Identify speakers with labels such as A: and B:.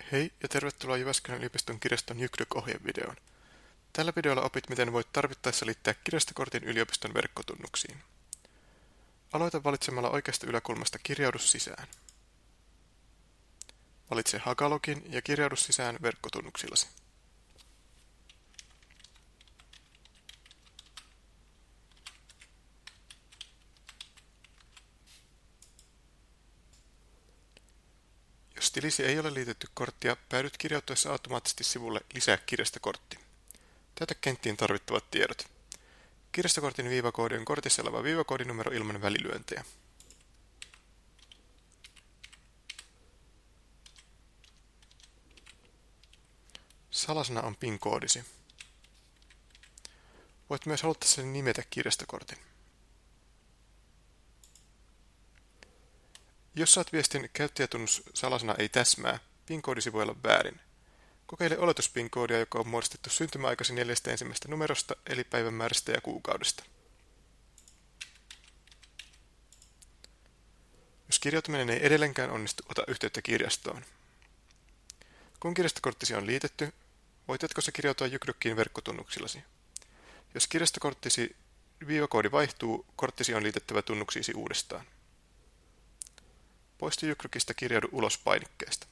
A: Hei ja tervetuloa Jyväskylän yliopiston kirjaston Jykrök-ohjevideoon. Tällä videolla opit, miten voit tarvittaessa liittää kirjastokortin yliopiston verkkotunnuksiin. Aloita valitsemalla oikeasta yläkulmasta Kirjaudu sisään. Valitse Hakalogin ja kirjaudu sisään verkkotunnuksillasi. Jos tilisi ei ole liitetty korttia, päädyt kirjautuessa automaattisesti sivulle Lisää kirjastokortti. Täytä kenttiin tarvittavat tiedot. Kirjastokortin viivakoodi on kortissa oleva viivakoodinumero ilman välilyöntejä. Salasana on PIN-koodisi. Voit myös halutessasi nimetä kirjastokortin. Jos saat viestin käyttäjätunnus salasana ei täsmää, PIN-koodisi voi olla väärin. Kokeile oletus-PIN-koodia, joka on muodostettu syntymäaikasi 4 ensimmäisestä numerosta, eli päivämäärästä ja kuukaudesta. Jos kirjautuminen ei edelleenkään onnistu, ota yhteyttä kirjastoon. Kun kirjastokorttisi on liitetty, voit jatkossa kirjautua Jykrökiin verkkotunnuksillasi. Jos kirjastokorttisi viivakoodi vaihtuu, korttisi on liitettävä tunnuksiisi uudestaan. Poistu Jykrökistä, kirjaudu ulos painikkeesta.